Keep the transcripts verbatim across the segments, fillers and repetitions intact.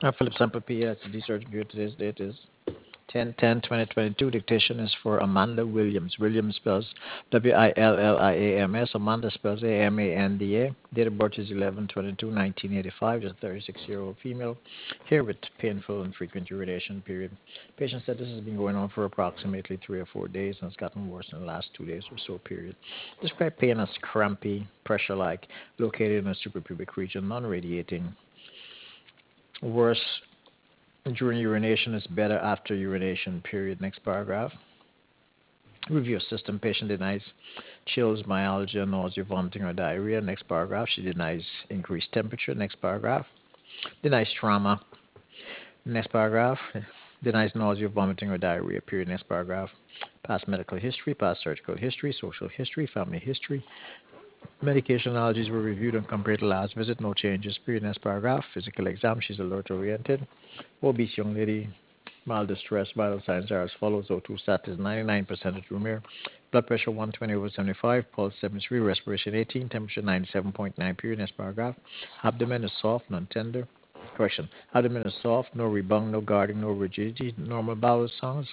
Uh, Philip Sample P S, the search period today's date is ten ten twenty twenty-two. Dictation is for Amanda Williams. Williams spells W I L L I A M S. Amanda spells A M A N D A. Date of birth is eleven twenty-two nineteen eighty-five. Just a thirty-six year old female here with painful and frequent urination period. Patient said this has been going on for approximately three or four days and it's gotten worse in the last two days or so period. Describe pain as crampy, pressure like, located in the suprapubic region, non radiating. Worse during urination is better after urination period. Next paragraph. Review system. Patient denies chills, myalgia, nausea, vomiting, or diarrhea. Next paragraph. She denies increased temperature. Next paragraph. Denies trauma. Next paragraph. Denies nausea, vomiting, or diarrhea. Period. Next paragraph. Past medical history, past surgical history, social history, family history. Medication allergies were reviewed and compared to last visit. No changes. Period. Next paragraph. Physical exam. She's alert oriented. Obese young lady. Mild distress. Vital signs are as follows. O two sat is ninety-nine percent at room air. Blood pressure one twenty over seventy-five. Pulse seventy-three. Respiration eighteen. Temperature ninety-seven point nine. Period. Next paragraph. Abdomen is soft, non-tender. Correction. Abdomen is soft. No rebound, no guarding, no rigidity. Normal bowel sounds.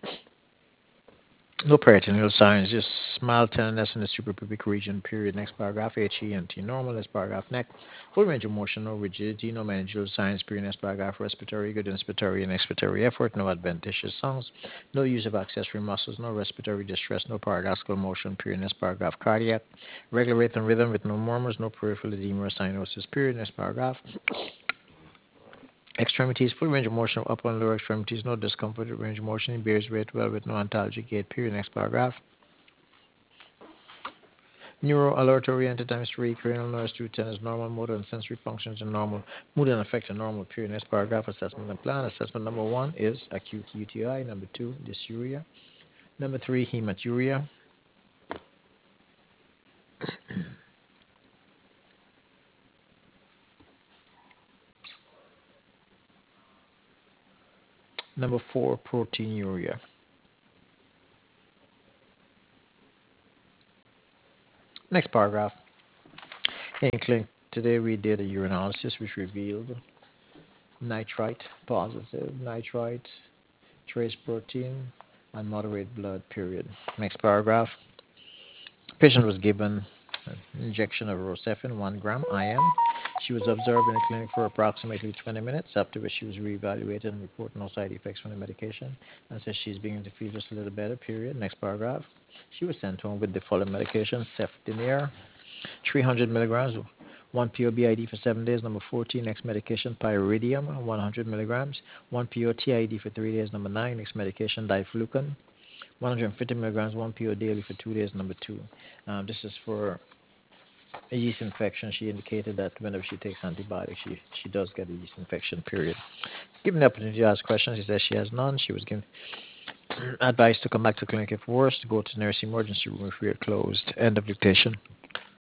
No peritoneal signs, just mild tenderness in the suprapubic region, period. Next paragraph, H E N T, normal. Next paragraph, neck. Full range of motion, no rigidity, no meningeal signs, period. Next paragraph, respiratory, good inspiratory and expiratory effort, no adventitious sounds, no use of accessory muscles, no respiratory distress, no paradoxical motion, period. Next paragraph, cardiac, regular rate and rhythm with no murmurs, no peripheral edema or cyanosis, period. Next paragraph, extremities, full range of motion of upper and lower extremities, no discomfort, range of motion, bears rate well with no ontology gait, period. Next paragraph. Neuro alert oriented times three, cranial nerves two ten is normal, motor and sensory functions are normal, mood and affect are normal, period. Next paragraph, assessment and plan. Assessment number one is acute U T I, number two, dysuria, number three, hematuria, number four, proteinuria. Next paragraph, in clinic today we did a urinalysis which revealed nitrite positive, nitrite, trace protein, and moderate blood, period. Next paragraph, patient was given an injection of Rosefin, one gram I M. She was observed in the clinic for approximately twenty minutes, after which she was reevaluated and reported no side effects from the medication and says she's beginning to feel just a little better, period. Next paragraph. She was sent home with the following medication: Cefdinir, three hundred milligrams, one P O B I D for seven days. Number fourteen, next medication, Pyridium, one hundred milligrams, one P O T I D for three days. Number nine, next medication, Diflucan, one hundred fifty milligrams, one P O daily for two days. Number two. Um, this is for a yeast infection. She indicated that whenever she takes antibiotics, she, she does get a yeast infection, period. Given the opportunity to ask questions, she says she has none. She was given advice to come back to clinic if worse, to go to nurse emergency room if we are closed. End of dictation.